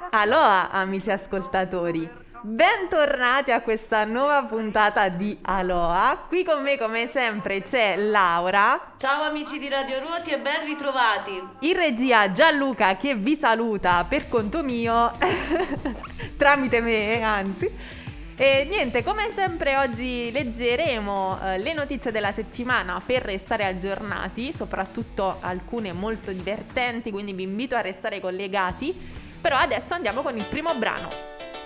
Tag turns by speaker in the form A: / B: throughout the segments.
A: Aloha amici ascoltatori, bentornati a questa nuova puntata di Aloha. Qui con me come sempre c'è Laura.
B: Ciao amici di Radio Ruoti e ben ritrovati.
A: In regia Gianluca che vi saluta per conto mio, tramite me anzi. E niente, come sempre oggi leggeremo le notizie della settimana per restare aggiornati, soprattutto alcune molto divertenti, quindi vi invito a restare collegati. Però adesso andiamo con il primo brano.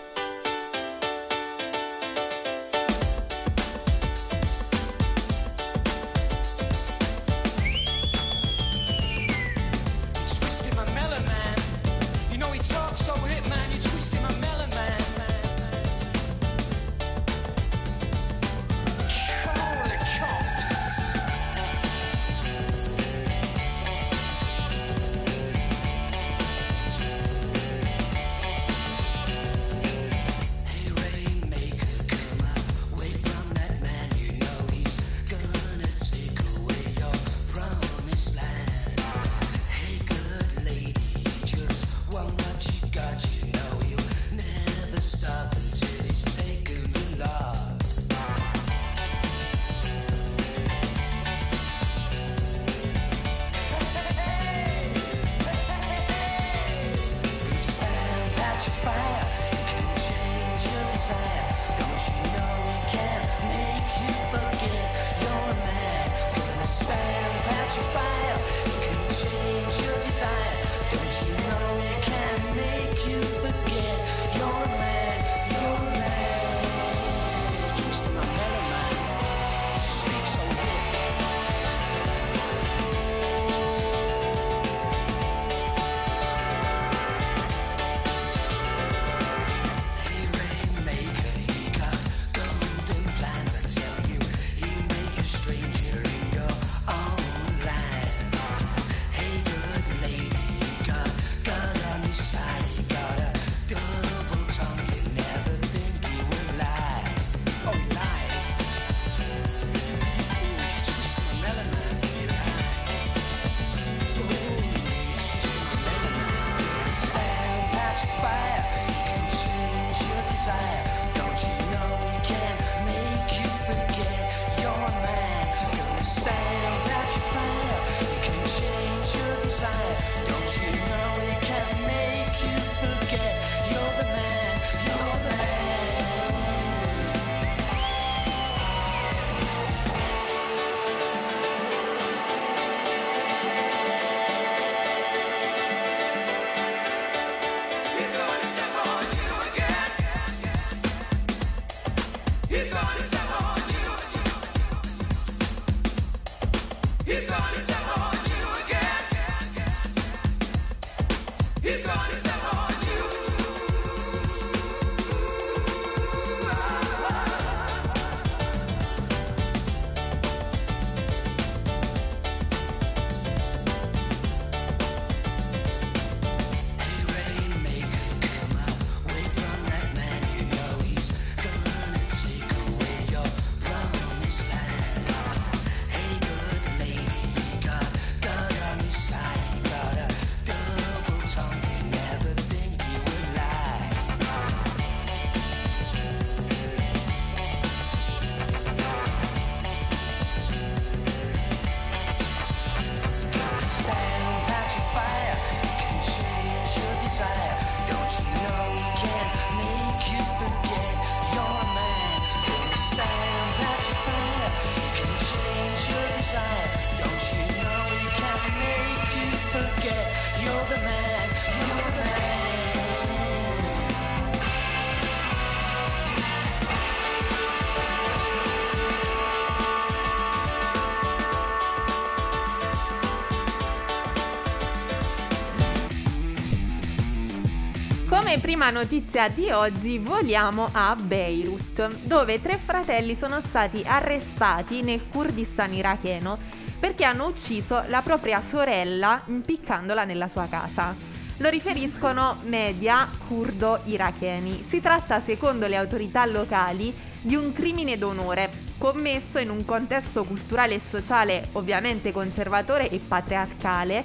A: Come prima notizia di oggi voliamo a Beirut, dove 3 fratelli sono stati arrestati nel Kurdistan iracheno perché hanno ucciso la propria sorella impiccandola nella sua casa. Lo riferiscono media curdo-iracheni. Si tratta, secondo le autorità locali, di un crimine d'onore commesso in un contesto culturale e sociale ovviamente conservatore e patriarcale,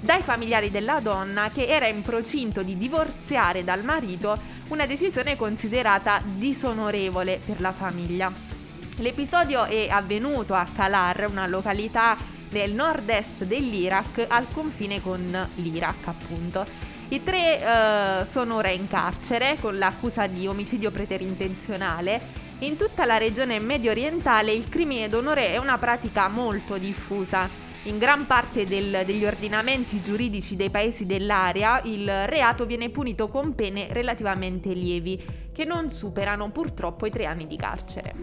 A: dai familiari della donna, che era in procinto di divorziare dal marito, una decisione considerata disonorevole per la famiglia. L'episodio è avvenuto a Kalar, una località nel nord-est dell'Iraq, al confine con l'Iraq, appunto. I tre sono ora in carcere con l'accusa di omicidio preterintenzionale. In tutta la regione medio orientale il crimine d'onore è una pratica molto diffusa. In gran parte degli ordinamenti giuridici dei paesi dell'area il reato viene punito con pene relativamente lievi, che non superano purtroppo i 3 anni di carcere.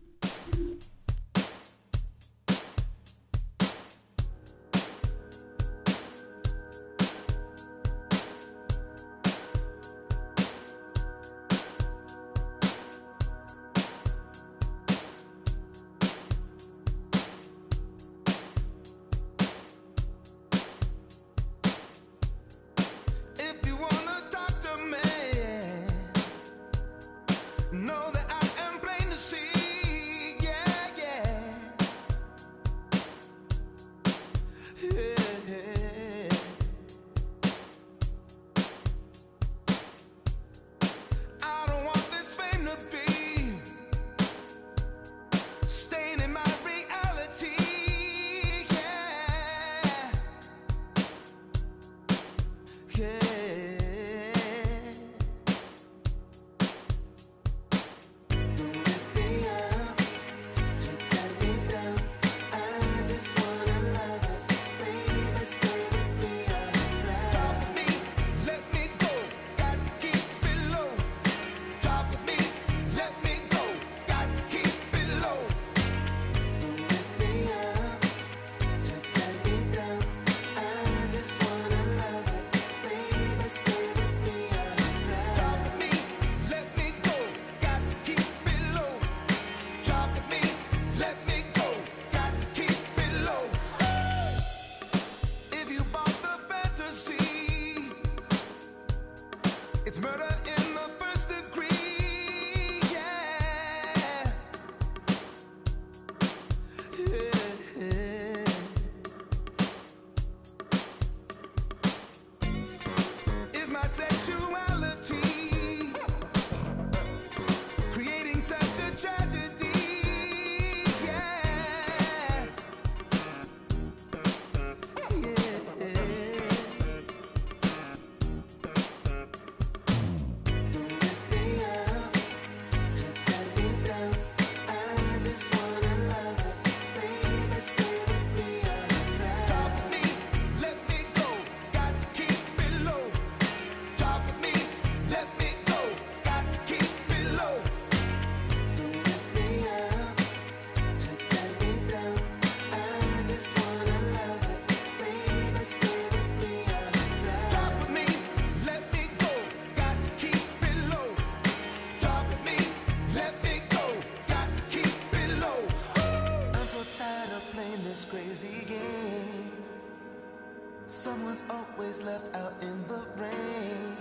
C: Someone's always left out in the rain.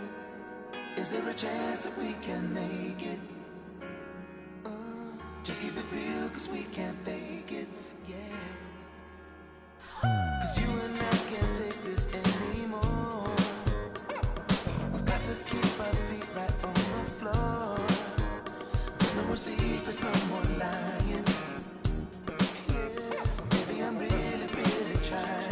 C: Is there a chance that we can make it? Just keep it real, cause we can't fake it, yeah. Cause you and I can't take this anymore. We've got to keep our feet right on the floor. There's no more secrets, no more lying. Yeah, baby, I'm really, really trying.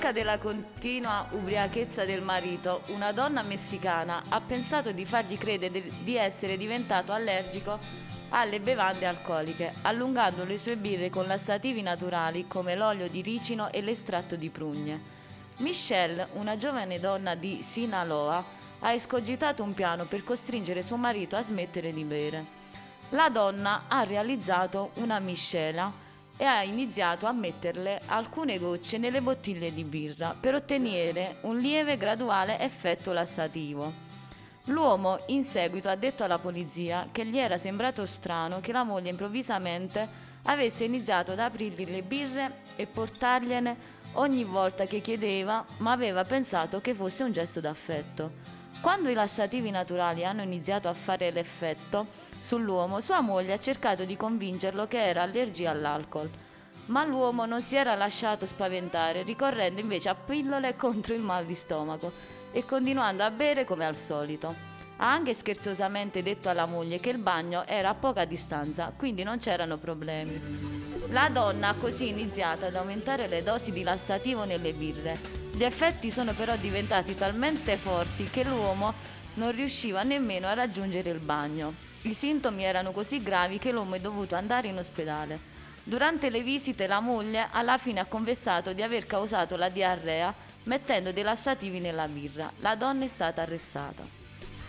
B: stanca della continua ubriachezza del marito, una donna messicana ha pensato di fargli credere di essere diventato allergico alle bevande alcoliche, allungando le sue birre con lassativi naturali come l'olio di ricino e l'estratto di prugne. Michelle, una giovane donna di Sinaloa, ha escogitato un piano per costringere suo marito a smettere di bere. La donna ha realizzato una miscela e ha iniziato a metterle alcune gocce nelle bottiglie di birra per ottenere un lieve graduale effetto lassativo. L'uomo in seguito ha detto alla polizia che gli era sembrato strano che la moglie improvvisamente avesse iniziato ad aprirgli le birre e portargliene ogni volta che chiedeva, ma aveva pensato che fosse un gesto d'affetto. Quando i lassativi naturali hanno iniziato a fare l'effetto sull'uomo, sua moglie ha cercato di convincerlo che era allergia all'alcol, ma l'uomo non si era lasciato spaventare, ricorrendo invece a pillole contro il mal di stomaco e continuando a bere come al solito. Ha anche scherzosamente detto alla moglie che il bagno era a poca distanza, quindi non c'erano problemi. La donna ha così iniziato ad aumentare le dosi di lassativo nelle birre. Gli effetti sono però diventati talmente forti che l'uomo non riusciva nemmeno a raggiungere il bagno. I sintomi erano così gravi che l'uomo è dovuto andare in ospedale. Durante le visite la moglie alla fine ha confessato di aver causato la diarrea mettendo dei lassativi nella birra. La donna è stata arrestata.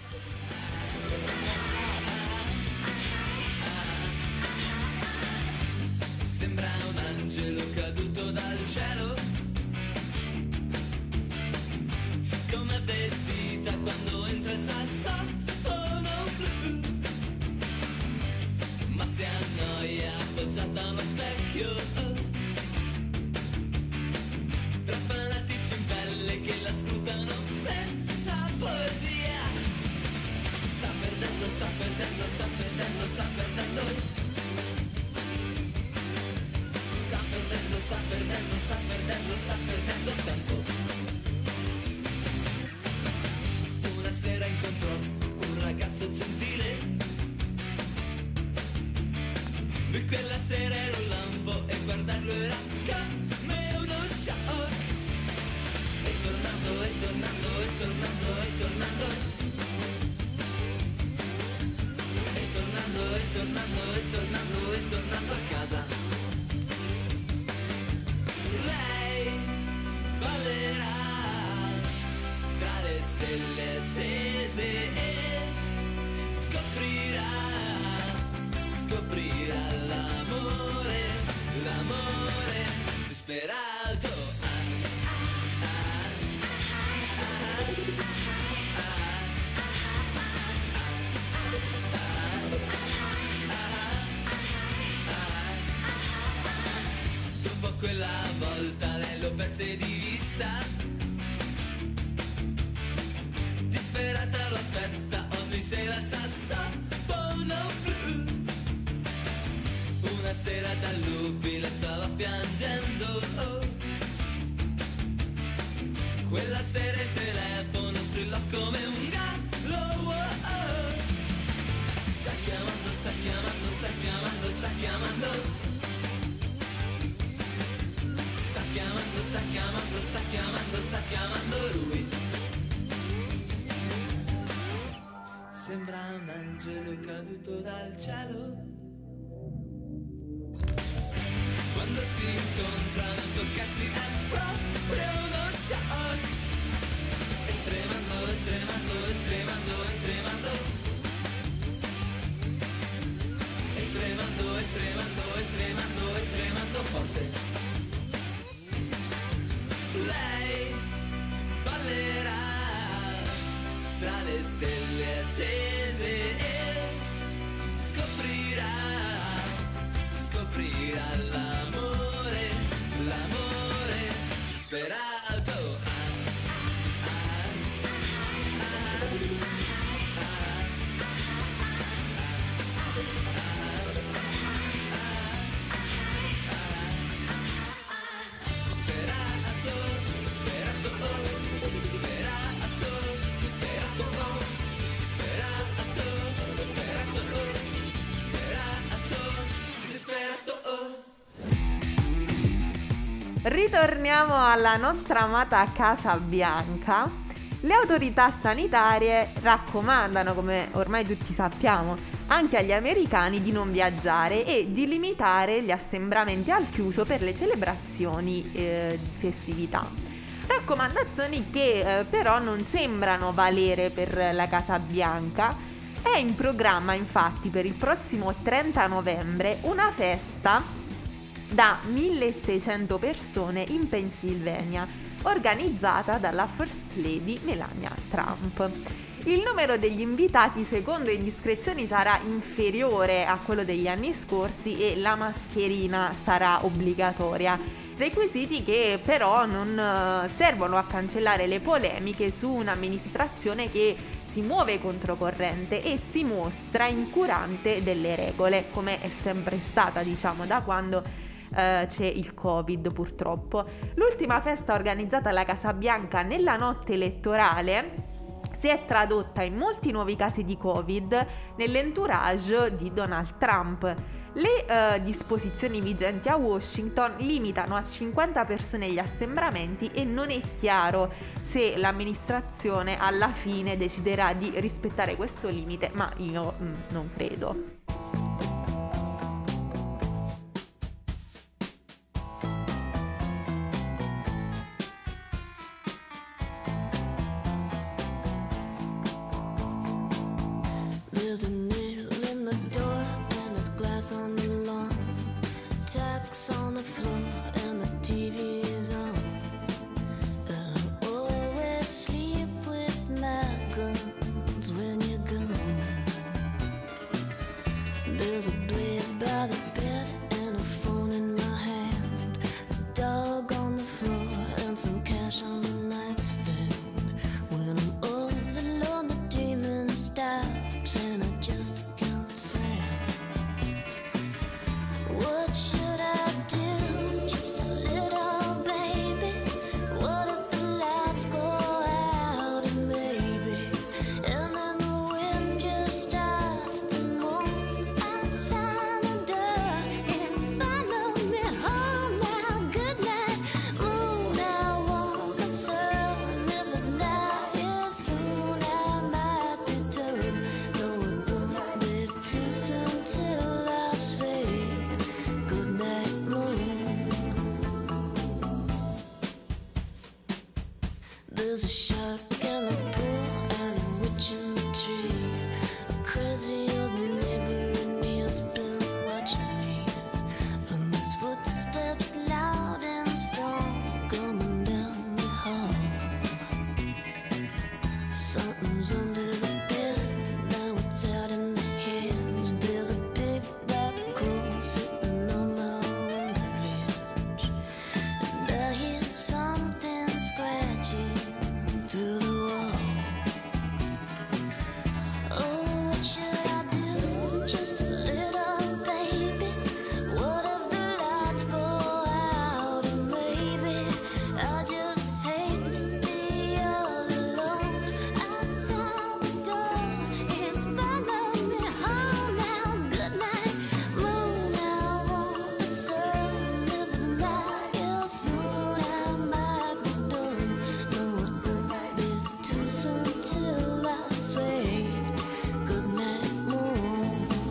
D: Sembra un angelo caduto dal cielo, come vestita quando entra il sassofono blu, ma si annoia appoggiata a uno specchio, tra fanatici in pelle che la scrutano senza poesia. Sta perdendo, sta perdendo, sta perdendo, sta perdendo. Sta perdendo, sta perdendo, sta perdendo tempo. Una sera incontrò un ragazzo gentile. Lui quella sera era un lampo e guardarlo era come uno shock. E tornando, e tornando, e tornando, e tornando. E tornando, e tornando, e tornando, e tornando a casa. Lei ballerà tra le stelle accese e scoprirà l'amore, l'amore disperato. Dopo quella volta lei lo perse di vista, disperata lo aspetta ogni sera al sassofono blu. Una sera dal lupi la stava piangendo, quella sera il telefono strillò come un gallo. Sta chiamando, sta chiamando, sta chiamando, sta chiamando. Sta chiamando, sta chiamando, sta chiamando, sta chiamando lui. Sembra un angelo caduto dal cielo. Quando si incontrano toccarsi è proprio uno shock. E tremando, e tremando, e tremando, e tremando. E tremando, e tremando, e tremando, e tremando forte. Lei ballerà tra le stelle accese e scoprirà l'amore, l'amore disperato.
A: ritorniamo alla nostra amata Casa Bianca. Le autorità sanitarie raccomandano, come ormai tutti sappiamo, anche agli americani di non viaggiare e di limitare gli assembramenti al chiuso per le celebrazioni di festività. Raccomandazioni che però non sembrano valere per la Casa Bianca. È in programma infatti per il prossimo 30 novembre una festa da 1600 persone in Pennsylvania, organizzata dalla First Lady Melania Trump. Il numero degli invitati, secondo indiscrezioni, sarà inferiore a quello degli anni scorsi e la mascherina sarà obbligatoria. Requisiti che però non servono a cancellare le polemiche su un'amministrazione che si muove controcorrente e si mostra incurante delle regole, come è sempre stata, diciamo, da quando c'è il Covid, purtroppo. L'ultima festa organizzata alla Casa Bianca nella notte elettorale si è tradotta in molti nuovi casi di Covid nell'entourage di Donald Trump. Le disposizioni vigenti a Washington limitano a 50 persone gli assembramenti e non è chiaro se l'amministrazione alla fine deciderà di rispettare questo limite, ma io non credo.
E: There's a nail in the door and there's glass on the lawn, tacks on the floor and the TV is on. And I always sleep with my guns when you're gone. There's a blade by the bed and a phone in my hand, a dog on the floor and some cash on the nightstand. When I'm all alone, the dreaming stops and I just can't say. What should I do? Just a little baby. What if the lights go out and maybe, and then the wind just starts to move outside the door and follow me home now. Good night, moon. I want the sun. If it's not here soon, I might be done. No, it won't be too soon till I say good night, moon. There's a shark in the pool and a witch in the tree. A crazy old neighbor and me has been watching me. And there's footsteps loud and strong coming down the hall. Something's under the bed, now it's out in the hinge. There's a big black hole sitting on my window ledge, and I hear something scratching through the wall. Oh, what should I do? Just a little baby. What if the lights go out and maybe I just hate to be all alone outside the door and follow me home now. Good night, moon. I want the sun. If it's not here soon, I might be done. No, it won't be too soon till I say good night, moon.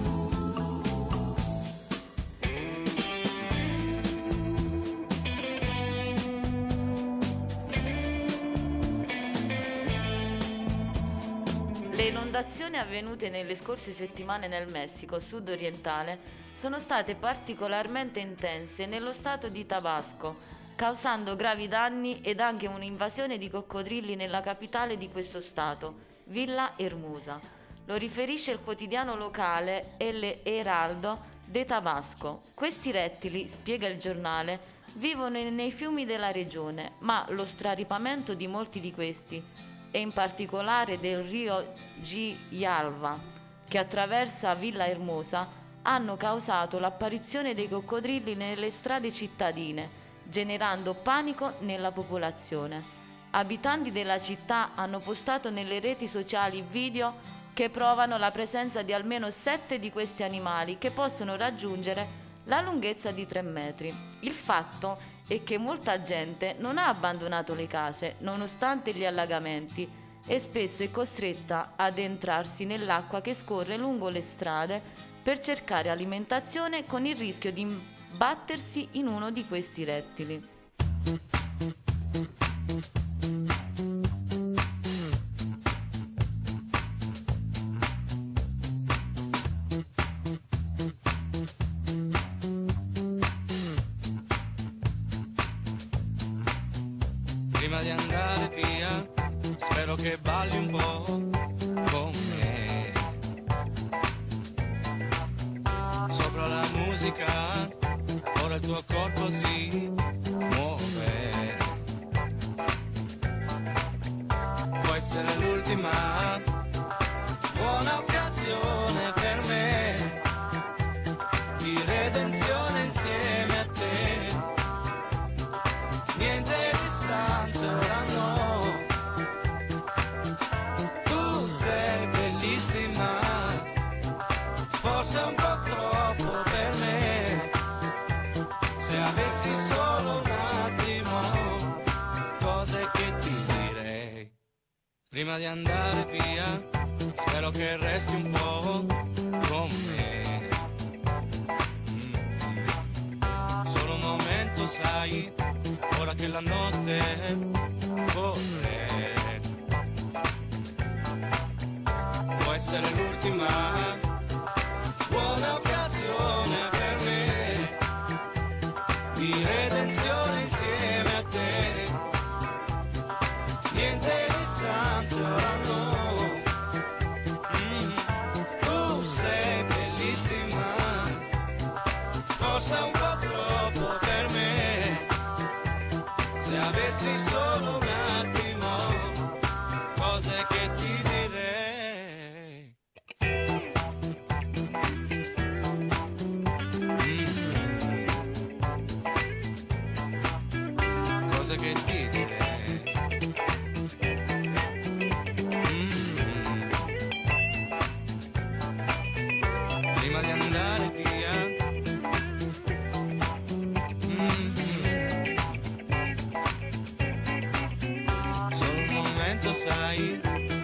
B: Le inondazioni avvenute nelle scorse settimane nel Messico sud-orientale sono state particolarmente intense nello stato di Tabasco, causando gravi danni ed anche un'invasione di coccodrilli nella capitale di questo stato, Villa Hermosa. Lo riferisce il quotidiano locale El Heraldo de Tabasco. Questi rettili, spiega il giornale, vivono nei fiumi della regione, ma lo straripamento di molti di questi, e in particolare del rio Gialva, che attraversa Villa Hermosa, hanno causato l'apparizione dei coccodrilli nelle strade cittadine, generando panico nella popolazione. Abitanti della città hanno postato nelle reti sociali video che provano la presenza di almeno 7 di questi animali che possono raggiungere la lunghezza di 3 metri. Il fatto e che molta gente non ha abbandonato le case nonostante gli allagamenti e spesso è costretta ad entrarsi nell'acqua che scorre lungo le strade per cercare alimentazione con il rischio di imbattersi in uno di questi rettili.
F: Prima di andare via, spero che balli un po' con me. Sopra la musica, ora il tuo corpo si muove. Può essere l'ultima buona occasione per me di redenzione insieme a te. Niente distanza, ora no. Tu sei bellissima, forse un po' troppo per me. Se avessi solo un attimo, cose che ti direi. Prima di andare via, spero che resti un po' con me. Solo un momento, sai, ora che la notte corre. Può essere l'ultima buona occasione per me di redenzione insieme a te. Niente distanza, ora no. Tu sei bellissima, forse un po' troppo per me. Se avessi solo un attimo, cose che ti direi. Cose che ti direi. Prima di andare via, solo un momento, sai.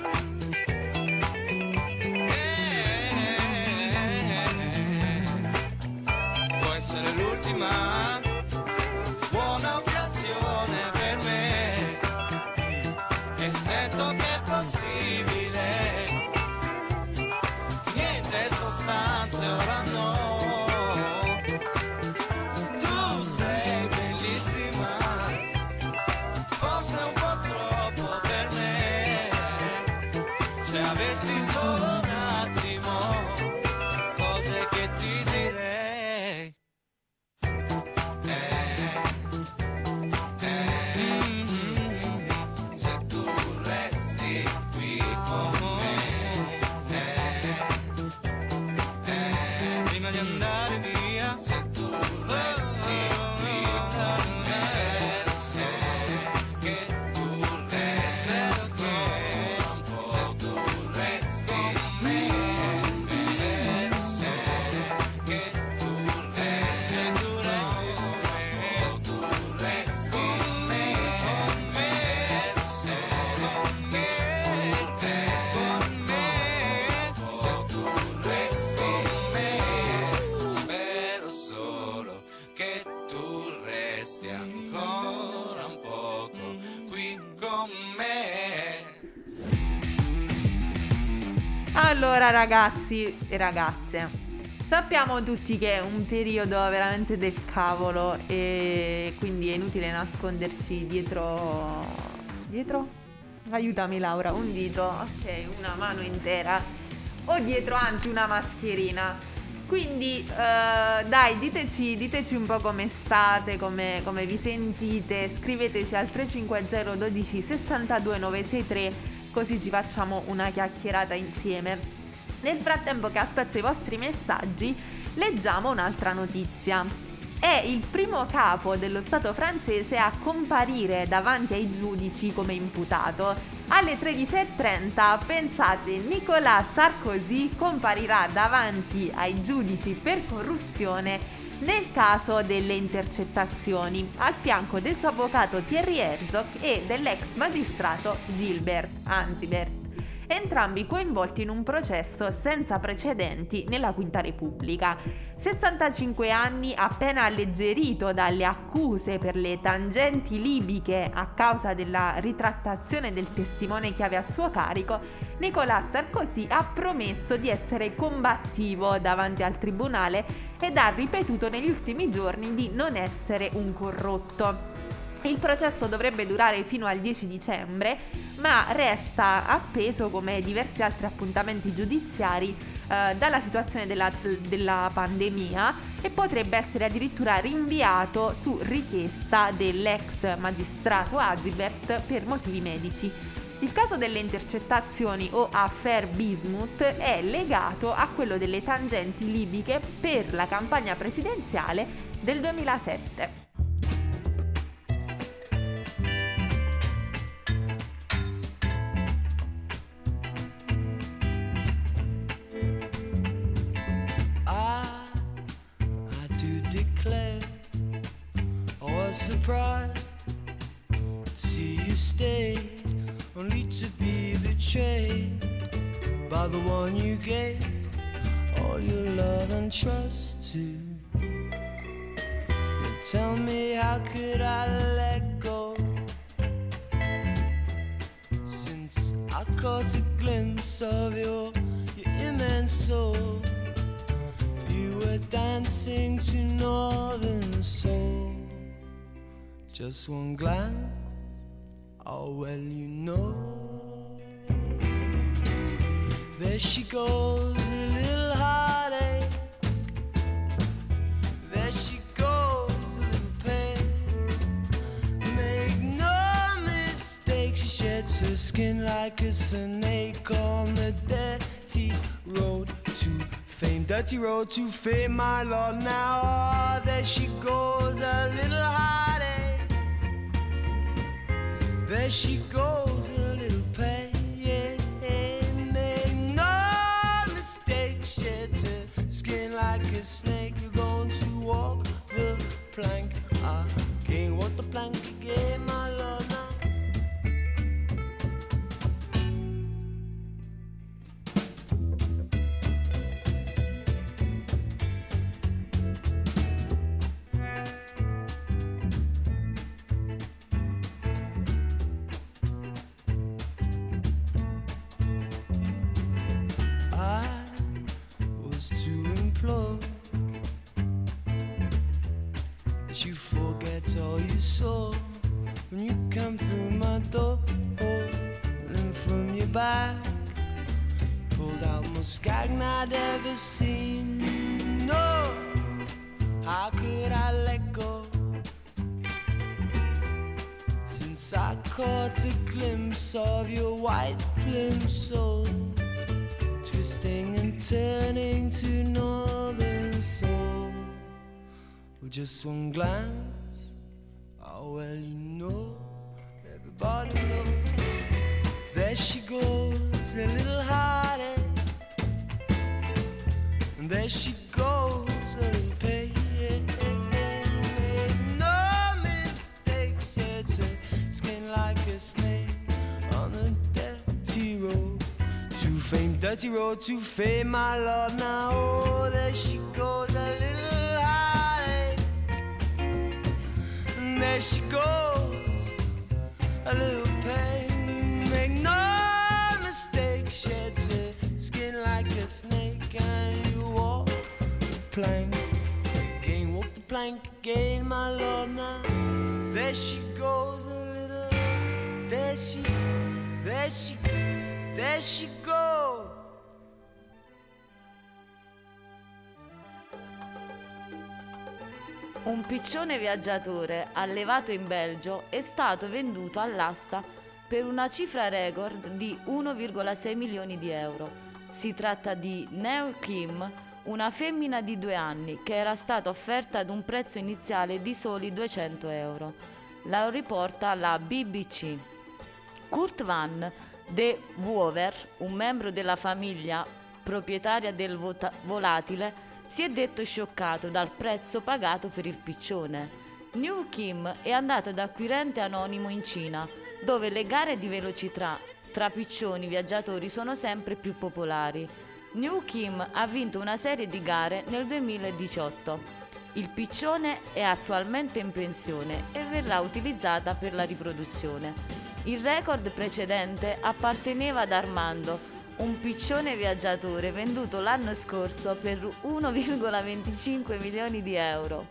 F: Può essere l'ultima buona occasione per me e sento che è possibile. Niente sostanze, ora no. Tu sei bellissima, forse un po' troppo per me. Se avessi solo un attimo, cose che ti direi. Se tu resti qui con me, prima di andare via. Se tu resti qui con me, spero che tu resti ancora un po'. Se tu resti con me, spero che tu resti ancora. Se tu resti con me, spero che tu resti con me. Se tu resti con me, spero solo che tu resti ancora un poco qui con me.
A: Allora ragazzi e ragazze, sappiamo tutti che è un periodo veramente del cavolo e quindi è inutile nasconderci dietro... Aiutami Laura, un dito, ok, una mano intera o dietro, anzi una mascherina. Quindi dai, diteci un po' come state, come vi sentite, scriveteci al 350 12 62 963, così ci facciamo una chiacchierata insieme. Nel frattempo che aspetto i vostri messaggi, leggiamo un'altra notizia. È il primo capo dello Stato francese a comparire davanti ai giudici come imputato. Alle 13:30, pensate, Nicolas Sarkozy comparirà davanti ai giudici per corruzione nel caso delle intercettazioni, al fianco del suo avvocato Thierry Herzog e dell'ex magistrato Gilbert Anzibert, entrambi coinvolti in un processo senza precedenti nella Quinta Repubblica. 65 anni, appena alleggerito dalle accuse per le tangenti libiche a causa della ritrattazione del testimone chiave a suo carico, Nicolas Sarkozy ha promesso di essere combattivo davanti al tribunale ed ha ripetuto negli ultimi giorni di non essere un corrotto. Il processo dovrebbe durare fino al 10 dicembre, ma resta appeso come diversi altri appuntamenti giudiziari dalla situazione della pandemia e potrebbe essere addirittura rinviato su richiesta dell'ex magistrato Azibert per motivi medici. Il caso delle intercettazioni o affaire Bismuth è legato a quello delle tangenti libiche per la campagna presidenziale del 2007.
C: I do declare I was surprised to see you stay, only to be betrayed by the one you gave all your love and trust to. You tell me, how could I let go, since I caught a glimpse of your immense soul. You were dancing to Northern Soul. Just one glance, oh well, you know. There she goes, a little heartache. There she goes, a little pain. Make no mistake, she sheds her skin like a snake on the dirty road to fame. Dirty road to fame, my lord. Now, oh, there she goes, a little heartache. There she goes, a little pain. Yeah, make no mistake, sheds her skin like a snake. You're going to walk the plank again, walk the plank again, my lord. Now. That you forget all you saw when you come through my door, and from your back pulled out most gagna I'd ever seen. No, how could I let go, since I caught a glimpse of your white plimsoll, twisting and turning to Northern Soul. With just one glance, oh well, you know, everybody knows. There she goes, a little heartache. And there she goes, a little pain. Make no mistake, sheds her skin like a snake on the dirty road to fame. Dirty road to fame, my lord. Now, oh, there she goes, a little heartache. And there she goes, a little pain. Make no mistake, sheds her skin like a snake. And you walk the plank again, walk the plank again, my lord. Now, there she goes, a little, there she go.
B: Un piccione viaggiatore allevato in Belgio è stato venduto all'asta per una cifra record di 1,6 milioni di euro. Si tratta di Neo Kim, una femmina di 2 anni che era stata offerta ad un prezzo iniziale di soli 200 euro. La riporta la BBC. Kurt van de Wouwer, un membro della famiglia proprietaria del volatile, si è detto scioccato dal prezzo pagato per il piccione. New Kim è andato da acquirente anonimo in Cina, dove le gare di velocità tra piccioni viaggiatori sono sempre più popolari. New Kim ha vinto una serie di gare nel 2018. Il piccione è attualmente in pensione e verrà utilizzata per la riproduzione. Il record precedente apparteneva ad Armando, un piccione viaggiatore venduto l'anno scorso per 1,25 milioni di euro.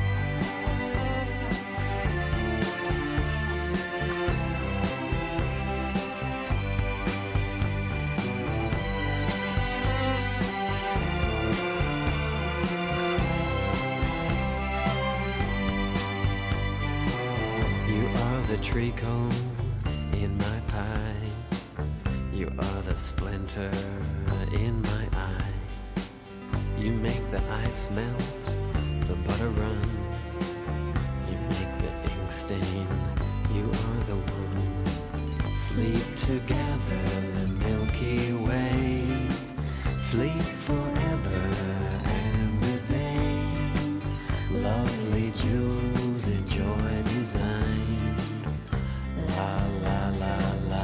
G: The treacle in my pie, you are the splinter in my eye. You make the ice melt, the butter run. You make the ink stain, you are the one. Sleep together, the Milky Way. Sleep forever and a day. Lovely jewels, enjoy design. La la la la.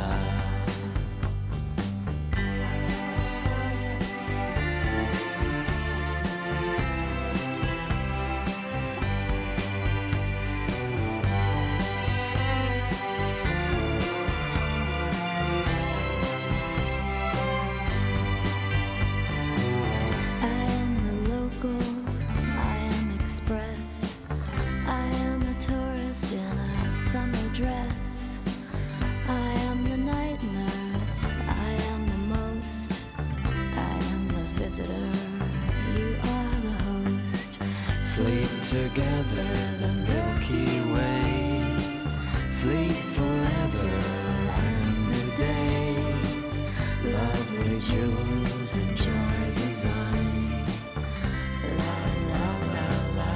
E: I am the local, I am express. I am a tourist in a summer dress. I am the night nurse, I am the most. I am the visitor, you are the host.
G: Sleep together, the Milky Way. Sleep forever and a day. Lovely jewels, enjoy design. La la la la.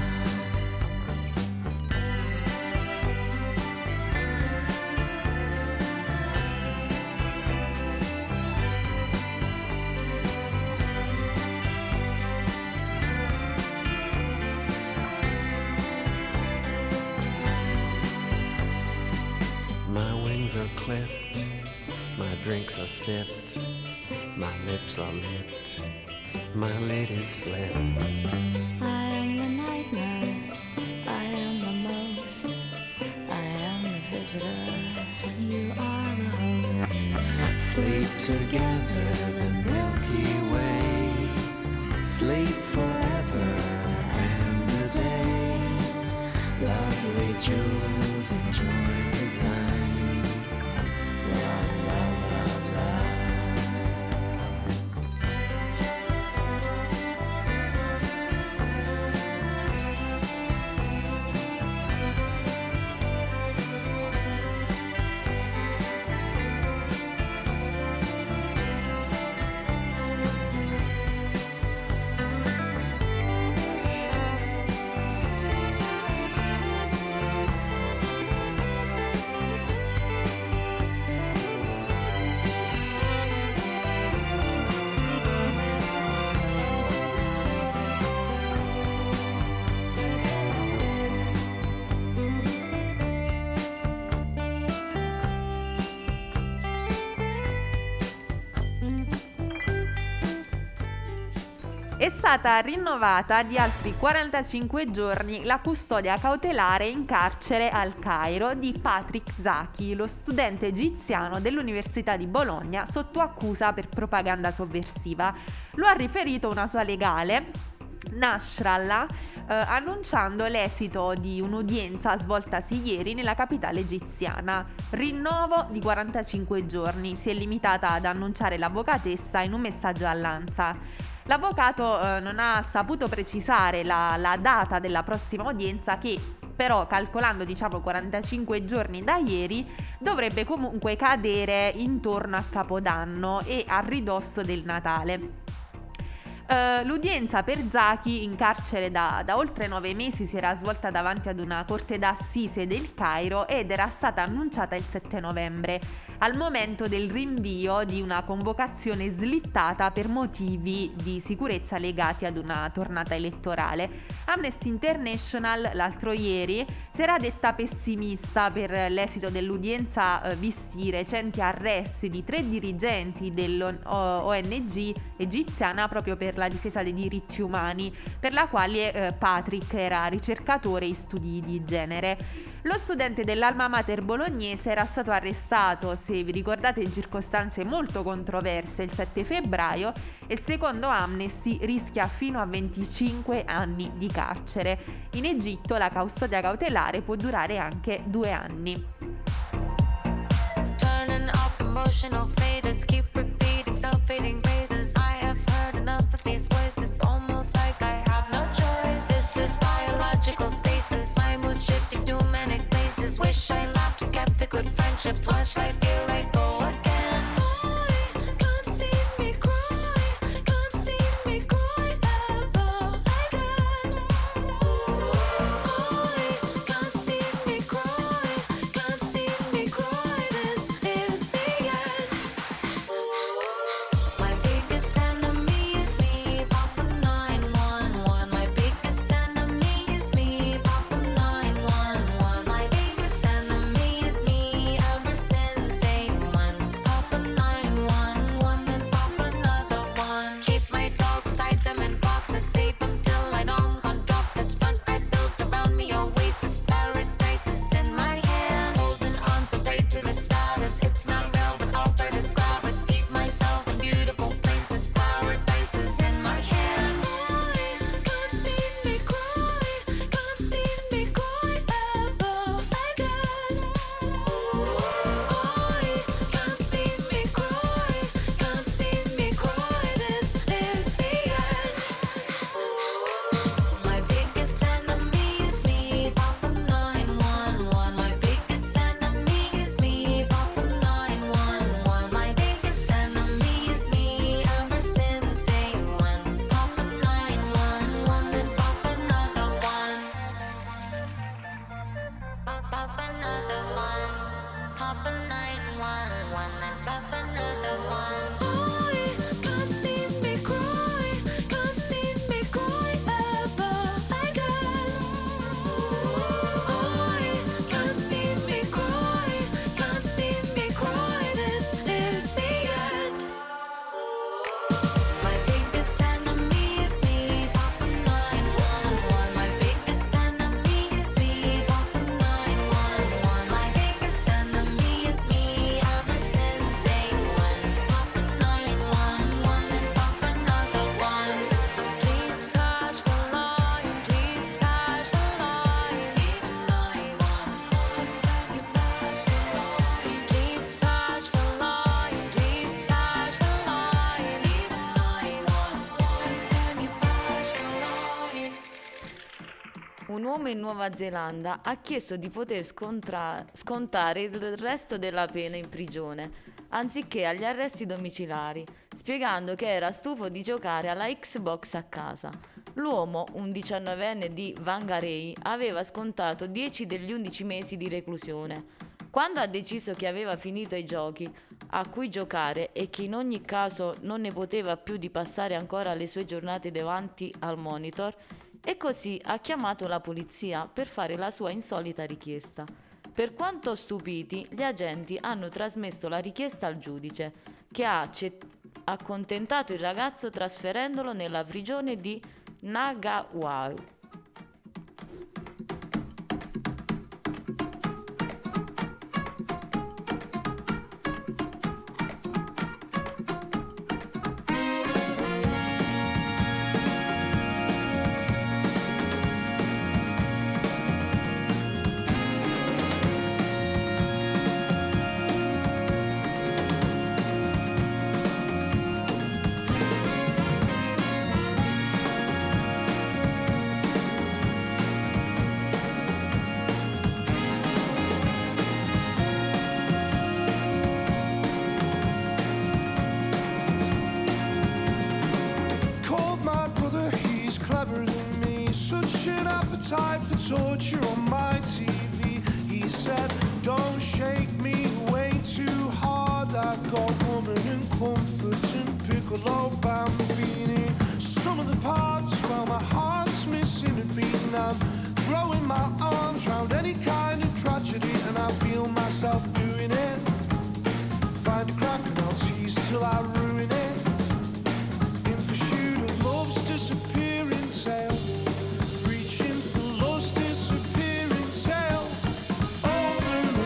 G: My wings are clipped, my drinks are sipped, my lips are lit, my lid is flipped.
E: I am the night nurse, I am the most. I am the visitor, you are the host.
G: Sleep together, the Milky Way. Sleep forever and a day. Lovely jewels, enjoy design. La la la la.
A: È stata rinnovata di altri 45 giorni la custodia cautelare in carcere al Cairo di Patrick Zaki, lo studente egiziano dell'Università di Bologna sotto accusa per propaganda sovversiva. Lo ha riferito una sua legale, Nasrallah, annunciando l'esito di un'udienza svoltasi ieri nella capitale egiziana. Rinnovo di 45 giorni, si è limitata ad annunciare l'avvocatessa in un messaggio all'ANSA. L'avvocato non ha saputo precisare la data della prossima udienza, che però, calcolando 45 giorni da ieri, dovrebbe comunque cadere intorno a Capodanno e a ridosso del Natale. L'udienza per Zaki, in carcere da oltre 9 mesi, si era svolta davanti ad una corte d'assise del Cairo ed era stata annunciata il 7 novembre. al momento del rinvio di una convocazione slittata per motivi di sicurezza legati ad una tornata elettorale. Amnesty International l'altro ieri si era detta pessimista per l'esito dell'udienza visti i recenti arresti di 3 dirigenti dell'ONG egiziana proprio per la difesa dei diritti umani, per la quale Patrick era ricercatore in studi di genere. Lo studente dell'Alma Mater bolognese era stato arrestato, se vi ricordate, in circostanze molto controverse il 7 febbraio e secondo Amnesty rischia fino a 25 anni di carcere. In Egitto la custodia cautelare può durare anche 2 anni.
E: Turning up emotional faders, keep repeating self-fading praises. I have heard enough of these voices, almost like I have no choice. This is biological stasis, my mood shifting to manic places. Wish I laughed and kept the good friendships. Watch life feel like go again. I can't see me cry, can't see me cry ever again. I can't see me cry, can't see me cry. This is the end. My biggest enemy is me, Papa 911. My biggest enemy is me, Papa 911. My biggest enemy is me ever since day one. Papa 911, then pop another one. Keep my dolls inside them in boxes, save them till I don't gonna drop this front I built around me. Oasis, paradise is in my hand. Holding on so tight to the status. It's not real, but I'll try to grab it. Keep myself in beautiful places. Paradise is in my hand. I can't see me cry, can't see me cry ever again. I can't see me cry, can't see me cry. This is the end. My biggest enemy is me, Papa 911. My biggest enemy is me, Papa 911. My biggest enemy is me ever since day one. Papa 911, then pop another one. Pop another one. Papa 911, then pop another one. I can't see me cry, can't see me cry ever again. I can't see me cry, can't see me cry. This is the end. My biggest enemy is me, Papa 911. My biggest enemy is me, Papa 911. My biggest enemy is me ever since day one. Papa 911, then pop another one. Please patch the line, please patch the line. 911, can you patch the line? Please patch the line, please patch the line. 911, can you patch the line?
B: Un uomo in Nuova Zelanda ha chiesto di poter scontare il resto della pena in prigione, anziché agli arresti domiciliari, spiegando che era stufo di giocare alla Xbox a casa. L'uomo, un 19enne di Whangarei, aveva scontato 10 degli 11 mesi di reclusione. Quando ha deciso che aveva finito i giochi a cui giocare e che in ogni caso non ne poteva più di passare ancora le sue giornate davanti al monitor, e così ha chiamato la polizia per fare la sua insolita richiesta. Per quanto stupiti, gli agenti hanno trasmesso la richiesta al giudice, che ha accontentato il ragazzo trasferendolo nella prigione di Nagawau.
H: Called my brother, he's cleverer than me. Such an appetite for torture on my TV. He said, don't shake me way too hard. got woman and comfort and piccolo bambini. Some of the parts, well, my heart's missing a beat, and I'm throwing my arms round any kind of tragedy, and I feel myself doing it. Find a crack and I'll tease till I ruin it. In pursuit of love's disappearing tale, reaching for love's disappearing tale. Open the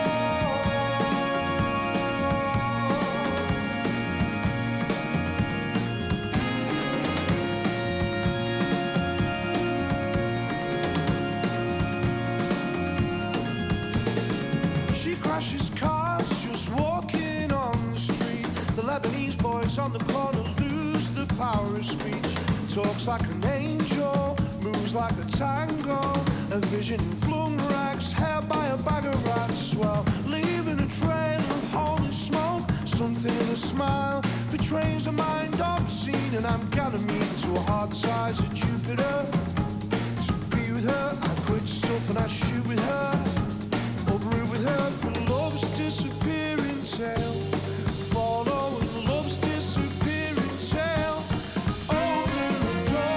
H: door. She crashes cars just walking on the street. The Lebanese boys on the corner lose the power of speech. Talks like an angel, moves like a tango. A vision in flung rags, held by a bag of rats. Well, leaving a trail of holy smoke. Something in a smile betrays a mind obscene. And I'm gonna meet to a hard size of Jupiter. To be with her, I quit stuff and I shoot with her. Or brew with her for love's disappearing tale. Following love's disappearing tale. Open the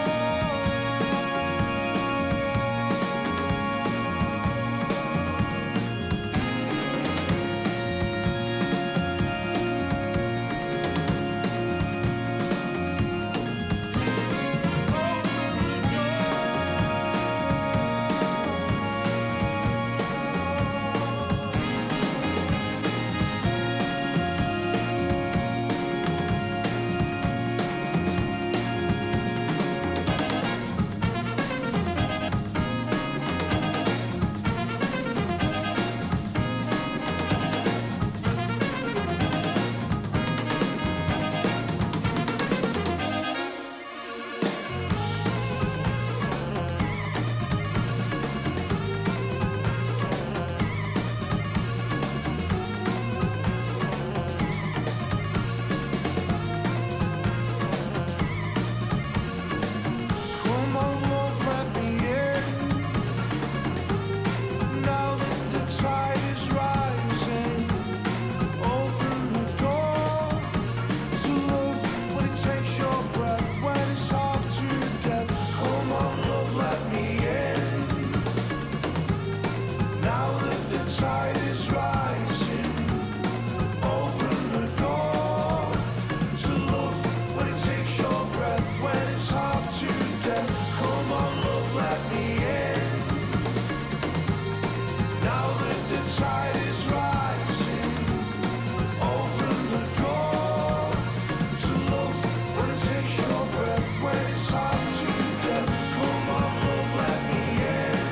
H: Come on, love, let me in. Now that the tide is rising, open the door to love when it takes your breath, when it's half to death. Come on, love, let me in. Now that the tide is rising, open the door to love when it takes your breath, when it's half to death. Come on, love, let me in. Now that the tide is rising, open the door to love when it takes your breath, when it's half to death. Come on, love, let me in.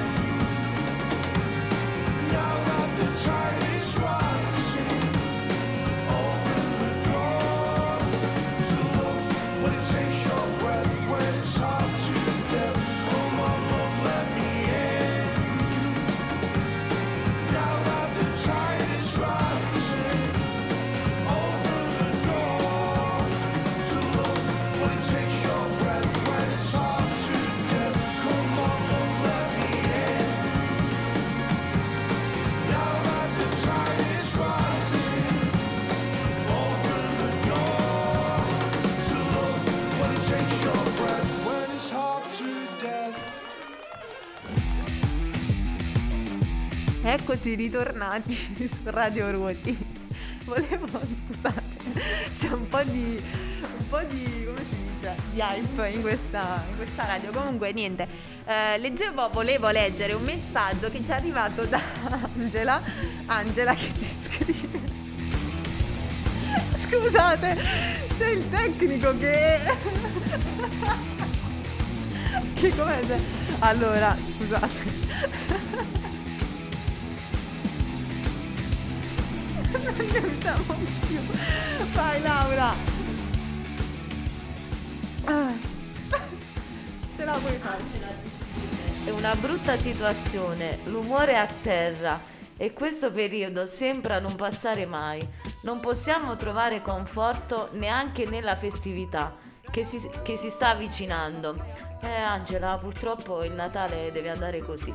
H: Now that the tide is rising, open the door to love when it takes your breath, when it's half to death. Come on, love, let me in. Now that the tide is rising, open the door to love when it takes your breath, when it's half to death. Come on, love, let me in. Now that the tide is rising, open the door to love when it takes your breath, when it's half to death.
A: Eccoci ritornati su Radio Ruoti. Scusate, c'è un po' di come si dice, di hype in questa radio. Comunque niente, volevo leggere un messaggio che ci è arrivato da Angela che ci scrive. Scusate, c'è il tecnico che com'è? Allora, scusate. Non ne usciamo più. Vai Laura. Ce la puoi fare.
B: È una brutta situazione, l'umore è a terra e questo periodo sembra non passare mai. Non possiamo trovare conforto neanche nella festività che si sta avvicinando. Angela, purtroppo il Natale deve andare così.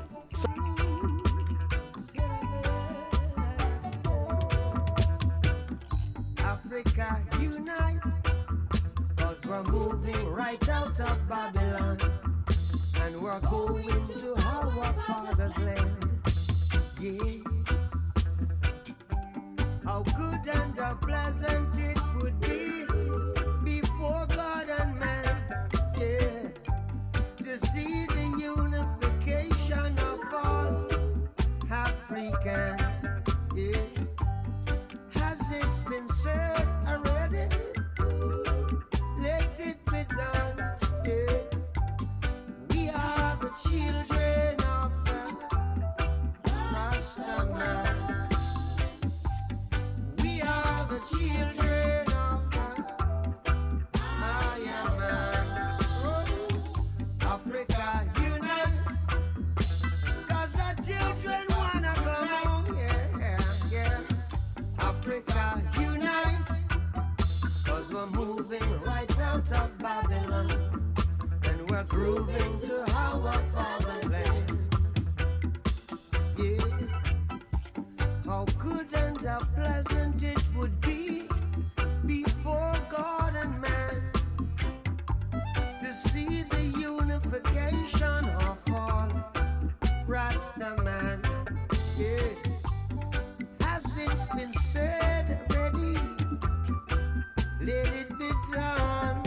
C: I
I: Africa, unite, 'cause we're moving right out of Babylon, and we're going to our father's land. Yeah. How good and how pleasant it would be before God and man, yeah, to see the unification of all Africans, yeah. Has it been said already? Let it be done, yeah. We are the children of the Rasta man. We are the children of the Iron Man. So, Africa, unite, 'cause the children wanna come home, yeah, yeah. Africa, unite, 'cause we're moving right out of Babylon, and we're grooving to our father's land. Yeah. How good and how pleasant it would be before God and man to see the unification of all Rasta man. Yeah. Has it been said already? Let it be done.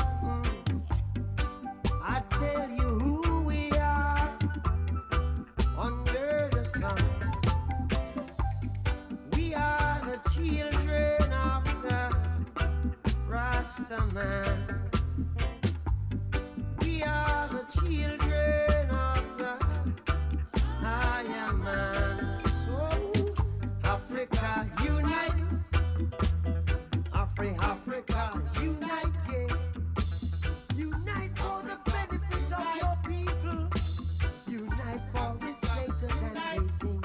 I: I tell you who we are under the sun. We are the children of the Rasta man. We are the children of the Iron Man. So, Africa, unite. Africa, unite, yeah. Unite for the benefit of your people. Unite for it's later than they think.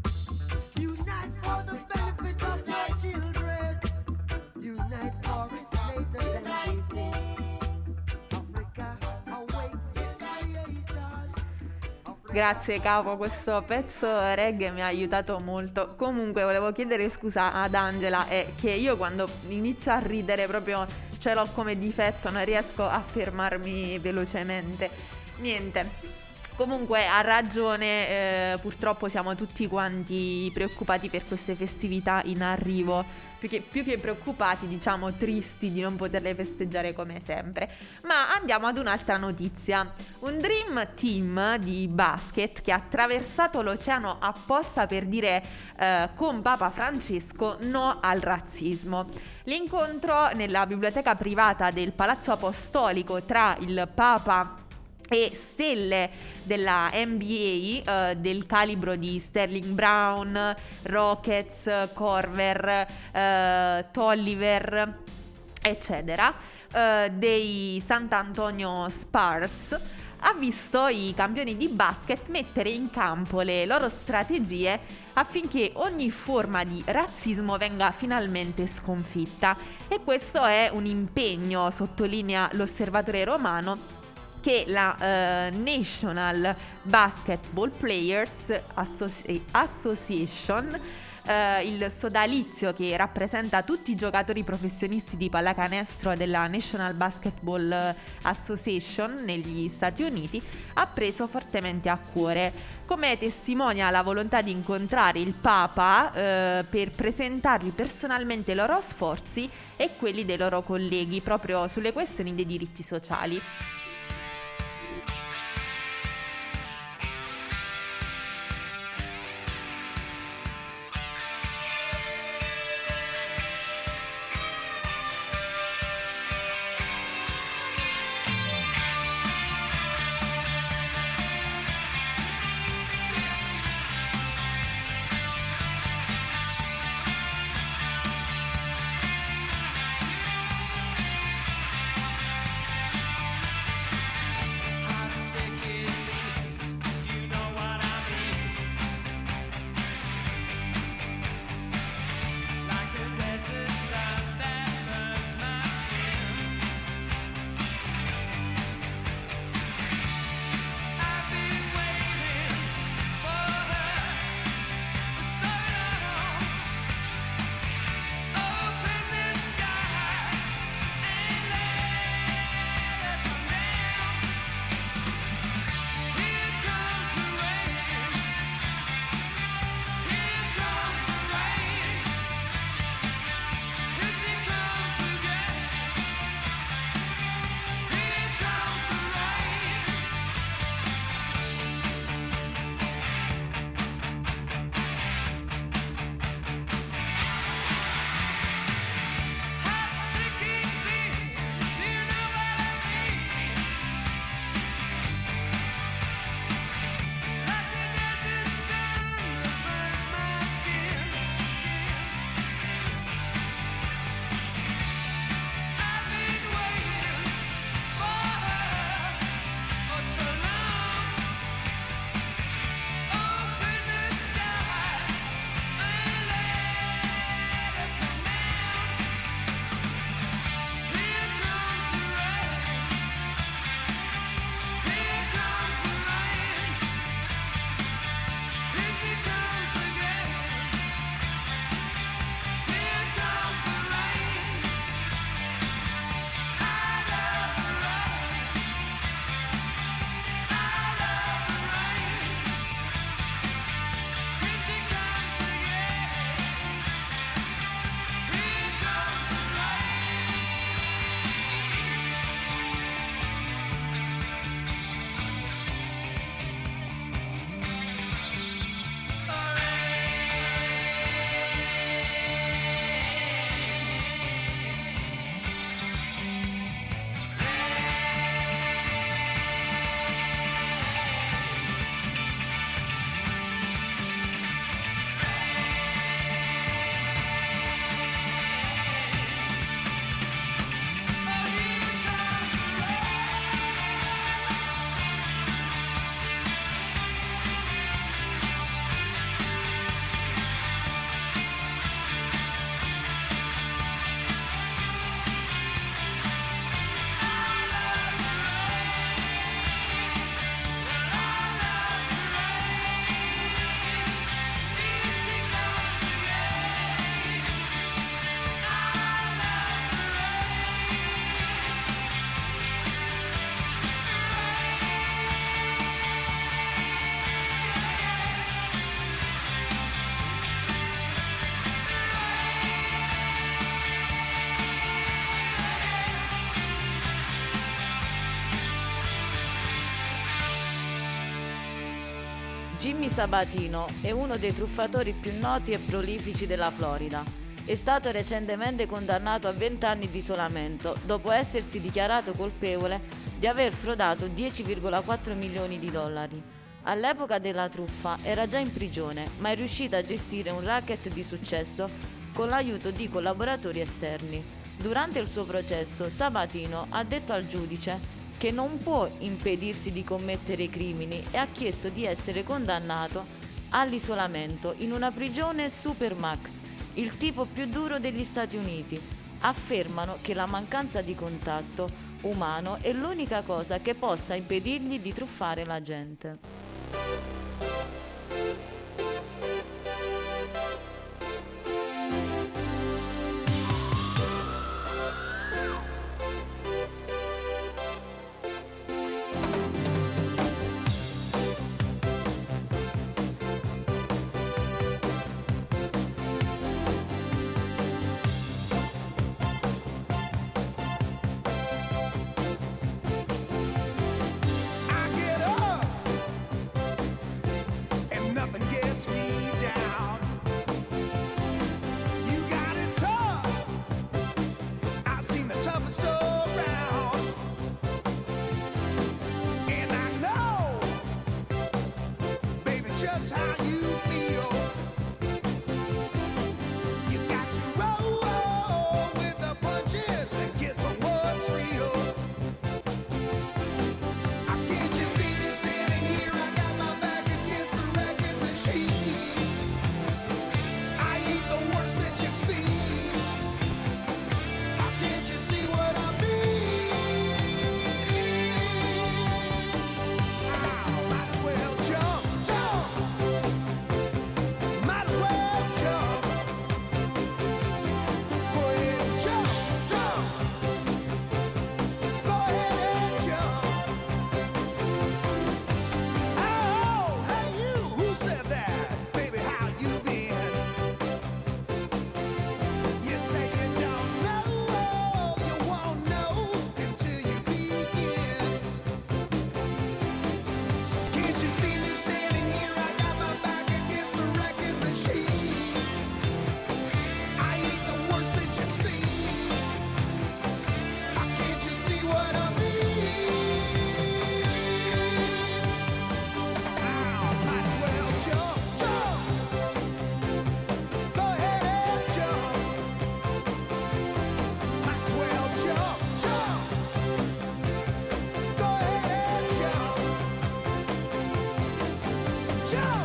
I: Unite for the benefit of your children. Unite for it's later than they think. Africa, awake its creators.
A: Grazie capo, questo pezzo reggae mi ha aiutato molto. Comunque volevo chiedere scusa ad Angela, è che io quando inizio a ridere proprio ce l'ho come difetto, non riesco a fermarmi velocemente. Niente. Comunque ha ragione, purtroppo siamo tutti quanti preoccupati per queste festività in arrivo, più che preoccupati, diciamo tristi di non poterle festeggiare come sempre. Ma andiamo ad un'altra notizia. Un Dream Team di basket che ha attraversato l'oceano apposta per dire con Papa Francesco no al razzismo. L'incontro nella biblioteca privata del Palazzo Apostolico tra il Papa e stelle della NBA del calibro di Sterling Brown, Rockets, Corver, Tolliver, eccetera, dei Sant'Antonio Spurs, ha visto i campioni di basket mettere in campo le loro strategie affinché ogni forma di razzismo venga finalmente sconfitta. E questo è un impegno, sottolinea l'Osservatore Romano, che la National Basketball Players Association, il sodalizio che rappresenta tutti i giocatori professionisti di pallacanestro della National Basketball Association negli Stati Uniti, ha preso fortemente a cuore, come testimonia la volontà di incontrare il Papa per presentargli personalmente i loro sforzi e quelli dei loro colleghi proprio sulle questioni dei diritti sociali.
B: Jimmy Sabatino è uno dei truffatori più noti e prolifici della Florida. È stato recentemente condannato a 20 anni di isolamento dopo essersi dichiarato colpevole di aver frodato 10,4 milioni di dollari. All'epoca della truffa era già in prigione, ma è riuscito a gestire un racket di successo con l'aiuto di collaboratori esterni. Durante il suo processo, Sabatino ha detto al giudice che non può impedirsi di commettere crimini e ha chiesto di essere condannato all'isolamento in una prigione Supermax, il tipo più duro degli Stati Uniti. Affermano che la mancanza di contatto umano è l'unica cosa che possa impedirgli di truffare la gente.
H: I get up and nothing gets me down. You got it tough. I've seen the toughest around, and I know, baby, just how you feel. You got to roll with the punches and get to what's real. Can't you see me standing here? I got my back against the wrecking machine. I ain't the worst that you've seen. Can't you see what I mean? Might as well jump, jump. Might as well jump. Go ahead and jump, jump. Go ahead and jump. Oh, hey you, who said that? Baby, how you been? You say you don't know, you won't know until you begin. So can't you see me standing here? I got my back against the wrecking machine. I ain't the worst that you've seen. Can't you see what I mean? Might as well jump, jump. Go ahead and jump. Might as well jump, jump. Go ahead and jump. Jump.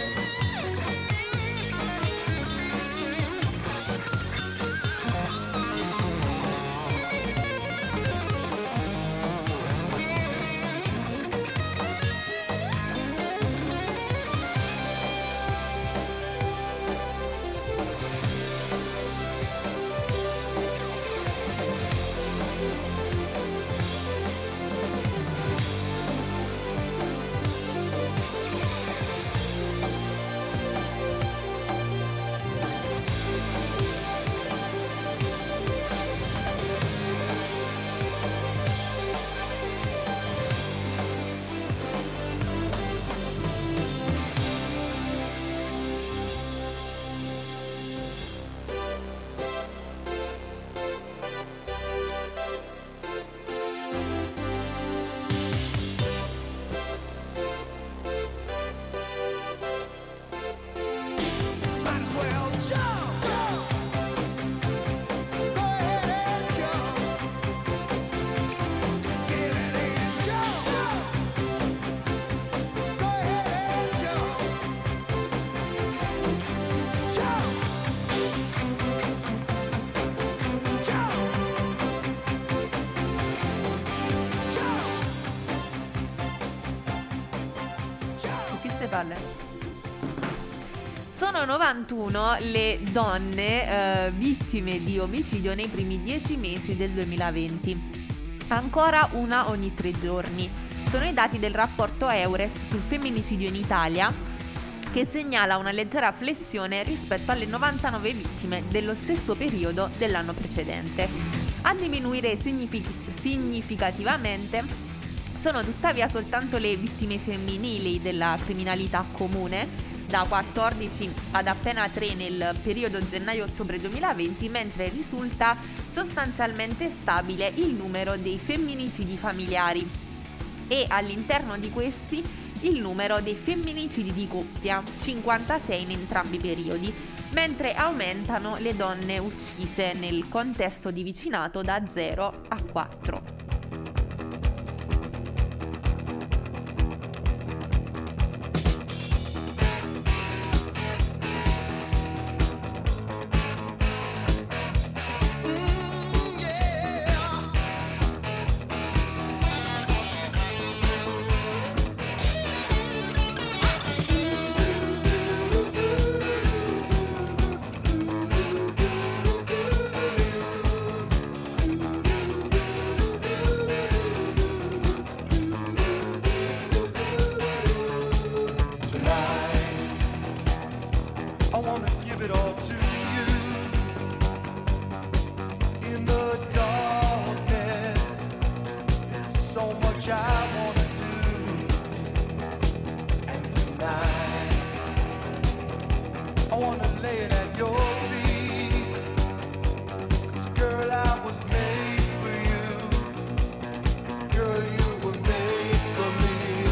H: Might as well jump, jump. Go ahead and jump. Get it and jump, jump. Go ahead and jump. Jump. Jump. Jump. Jump.
A: Chi se palle? Sono 91 le donne vittime di omicidio nei primi 10 mesi del 2020. Ancora una ogni 3 giorni. Sono i dati del rapporto Eures sul femminicidio in Italia, che segnala una leggera flessione rispetto alle 99 vittime dello stesso periodo dell'anno precedente. A diminuire significativamente Sono tuttavia soltanto le vittime femminili della criminalità comune, da 14 ad appena 3 nel periodo gennaio-ottobre 2020, mentre risulta sostanzialmente stabile il numero dei femminicidi familiari e all'interno di questi il numero dei femminicidi di coppia, 56 in entrambi i periodi, mentre aumentano le donne uccise nel contesto di vicinato da 0 a 4.
H: I wanna give it all to you. In the darkness, there's so much I wanna do. And tonight, I wanna lay it at your feet. 'Cause girl, I was made for you. Girl, you were made for me.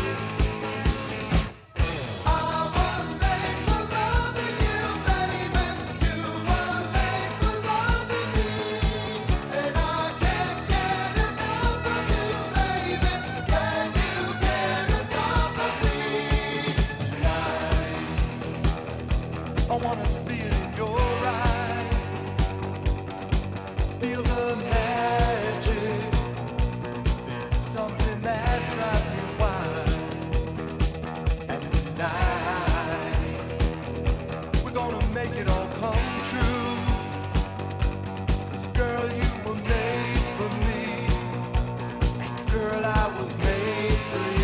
H: I wanna see it in your eyes. Feel the magic. There's something that drives me wild. And tonight, we're gonna make it all come true. 'Cause girl, you were made for me. And girl, I was made for you.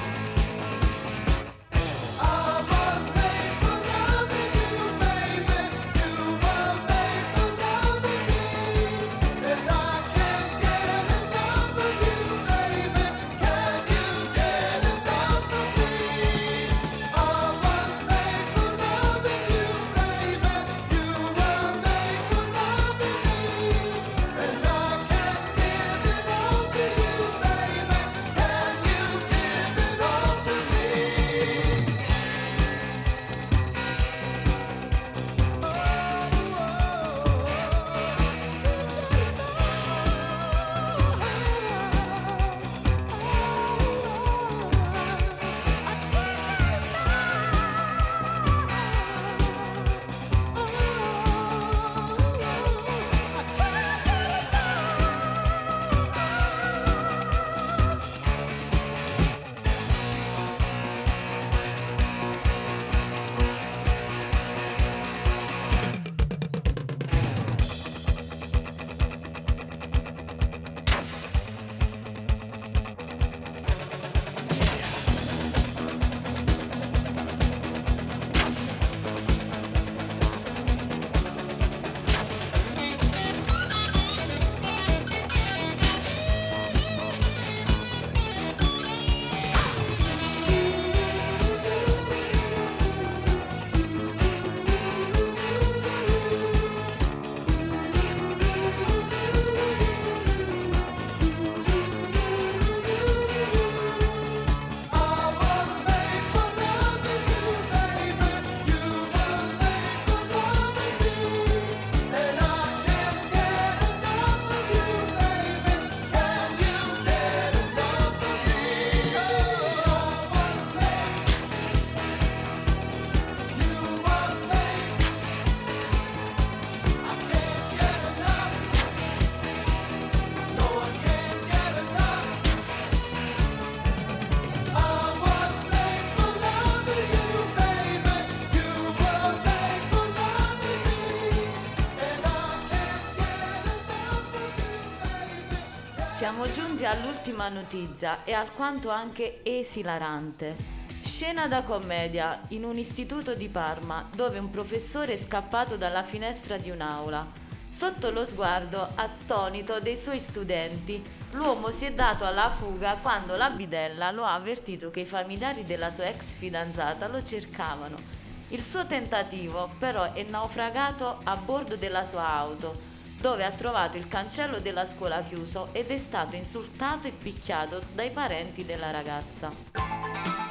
B: Siamo giunti all'ultima notizia e alquanto anche esilarante. Scena da commedia in un istituto di Parma dove un professore è scappato dalla finestra di un'aula. Sotto lo sguardo attonito dei suoi studenti, l'uomo si è dato alla fuga quando la bidella lo ha avvertito che i familiari della sua ex fidanzata lo cercavano. Il suo tentativo però è naufragato a bordo della sua auto, dove ha trovato il cancello della scuola chiuso ed è stato insultato e picchiato dai parenti della ragazza.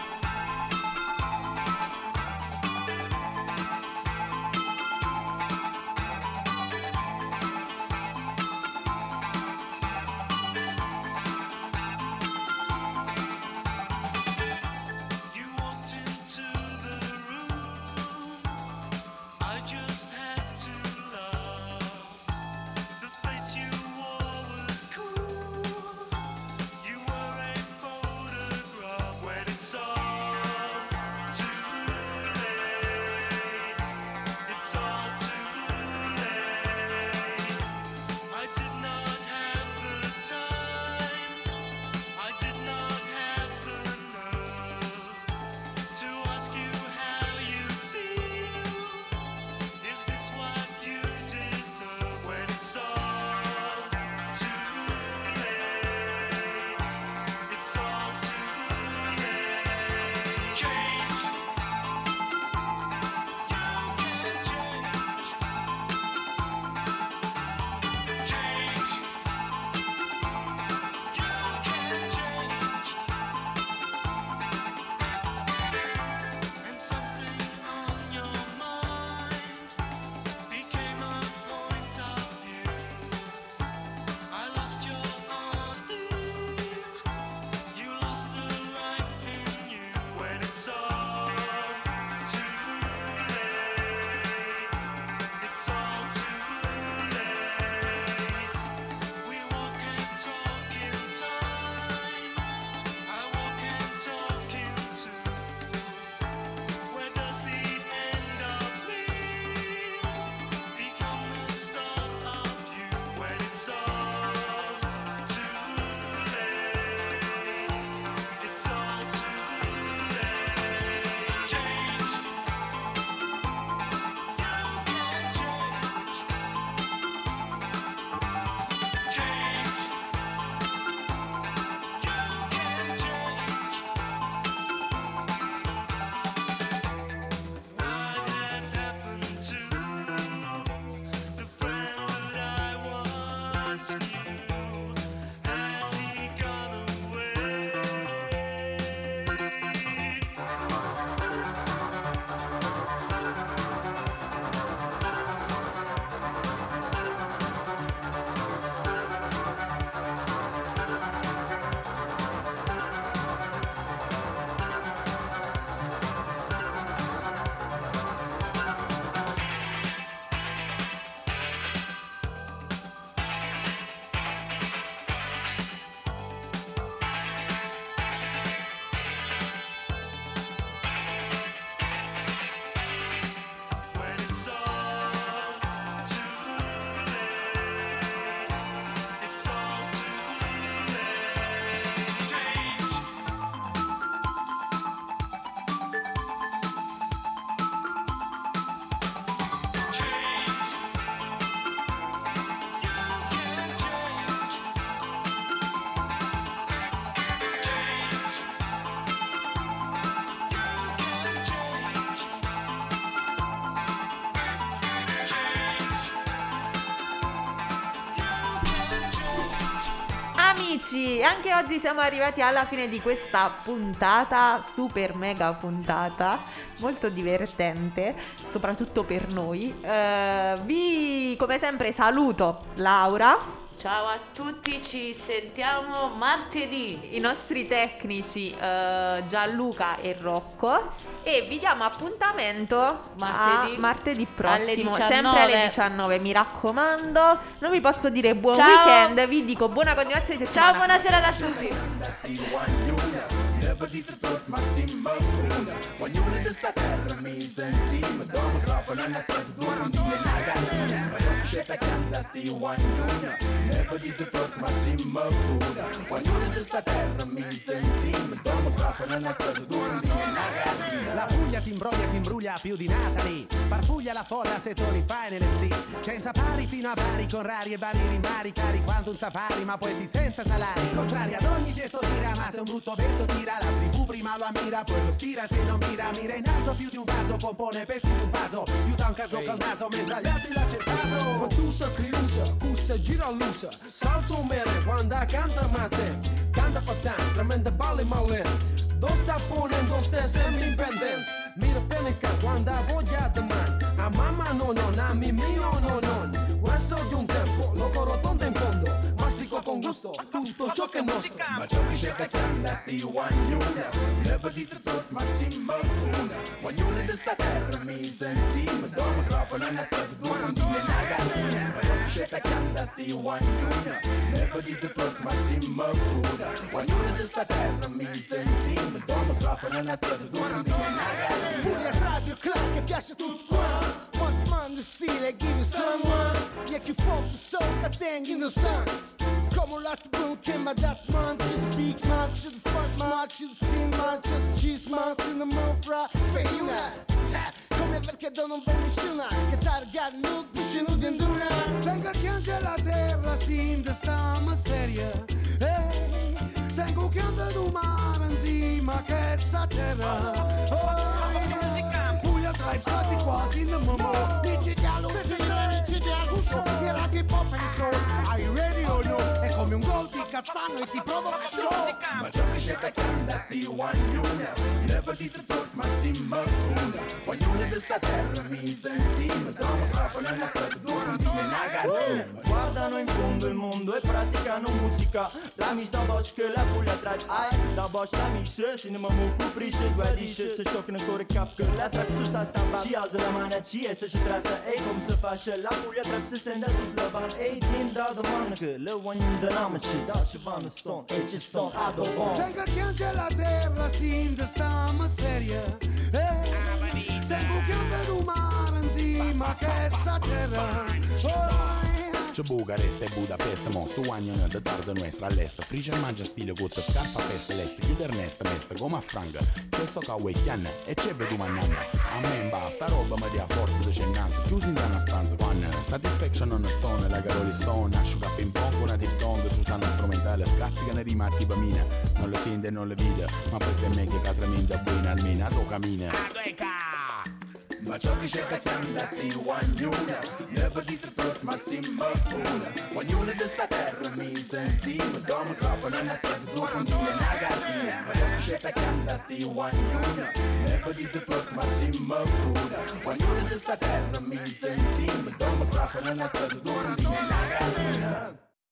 F: You walked into the room. I just had to laugh. The face you wore was cool. You were a photograph when it's all too late. It's all too late. I did not have the time. I did not have the nerve to ask you how you feel. Is this what you deserve when it's all too late? It's all too late. Change. You can change. Change. You can change. And something on your mind became a point of view. I lost your honesty. You lost the life in you when it's all too late. It's all too late. We walk and talk in time. I walk and talk in two. Where does the end of me become the start of you when it's all too late? It's all too late. Change. You can change. Change. You can change. What has happened to the friend that I once knew? Has he gone away? When it's all too late, it's all too late. Change. Change. You can change. Change. You can change.
A: Amici, anche oggi siamo arrivati alla fine di questa puntata, super mega puntata, molto divertente, soprattutto per noi. Vi, come sempre, saluto Laura,
B: Ciao a tutti, ci sentiamo martedì.
A: i nostri tecnici Gianluca e Rocco, e vi diamo appuntamento
B: Martedì.
A: a martedì prossimo,
B: Alle 19.
A: sempre alle 19, mi raccomando. Non vi posso dire buon
B: Ciao.
A: weekend, vi dico buona continuazione di settimana.
B: Ciao, buonasera a tutti.
H: Never
J: never dite tot, ma simma una. Ognuno di sta terra mi senti, ma do microfono a sta dura, non mi naga. Ma io che te canta sti ognuno, never dite tot, ma simma una. Ognuno di sta terra mi senti, ma do microfono a sta dura, non mi naga.
K: La Puglia ti imbruglia più di Natalie. Sparpuglia la folla se tu li fai nelle zi. Senza pari fino a pari, con rari e vari rimari, cari quanto un safari, ma poeti senza salari. Contrari ad ogni gesto tira, ma se un brutto vento tira, la tribù prima lo ammira, poi lo stira se non mira. Mira in alto più di un vaso, compone pezzi di un vaso, più da un caso col naso, mentre agli altri là c'è il caso.
L: Fatusa, criusa, cussa, gira lusa, salso mere, quando canta mate, canta patan, tremenda balle malen. Dos sta ponendo, sta sempre in pendenza. Mira penica quando voglia da man. A mamma no, a mi mio no. Questo di un tempo, loco rotondo in fondo. Mastico con gusto, tutto ciò che è nostro.
J: Ma ciò che c'è da canta sti ognuno, never dite tot, ma simma una. Ognuno di sta terra mi senti, ma do microfono a sta dura, non mi naga. Ma ciò che c'è da canta sti ognuno, never dite tot, ma simma una. Ognuno di sta terra mi senti, ma do microfono a sta dura, non mi naga.
I: Puglia radio club che piace a tutti qua. Want man the stile, give you someone. Yeah, you folk the soul, got thing in the sun. Come on, like the book, came my that man. To the big man, to the front man, to the scene man, just cheese man, in the mouth fry. Feina, come perché non vedi nessuna. Che targa nude, vicino di induna. Tengo che anche la terra si in sta miseria. Tengo che anda du mare insieme che sa terra. Puglia tra i stati quasi in mamma. Dici dialogo, dici dialogo. Era che pop and soul. Are you ready or no? È come un gol di Cassano e ti provoca show.
J: Ma ciò che c'è da canta sti ognuno, never dite tot, ma simma una. Ognuno di sta terra mi senti, ma do microfono a sta dura, non mi naga.
M: Guardano in fondo il mondo e praticano musica. La mise da voce che la Puglia trae. Ai, da voce la mise, se ne mamma cuprisce, guardisce. Se scioccano ancora cap che la trae su sa stampa. Ci alza la mano a ci e se ci trasa. E come si faccia la Puglia trae si sente tutta la van. E din da domanda che le ognuno da namaci. Da ci vanno stone e ci sto a dopo.
I: Tengo che anche la terra si in sta miseria. Tengo che anda du mare insieme che sa terra.
N: C'è Bucarest e Budapest, mostro guagnano da tarda nuestra all'est. Frigia mangia stile gutta, scarpa festa l'est, chiuder nest, mest, come a franga. Questo che vuoi chianna e c'è vedo mananna. A me basta roba ma dia forza di cenganza. Chiusi in una stanza, quando satisfaction on a stone, la Caroli Stone, asciuga ping pong, una tip-tong, Susana strumentale, scazzi che ne rimatti bambina. Non le sente e non le vede, ma per me che catramente buona almeno, a camina.
J: Ma ciò che c'è da canta sti ognuno, never dite tot, ma simma una. Ognuno di sta terra mi senti, ma do microfono a sta dura, non mi naga. Ma ciò che c'è da canta sti ognuno, never dite tot, ma simma una. Ognuno di sta terra mi senti, ma do microfono a sta dura, non mi naga.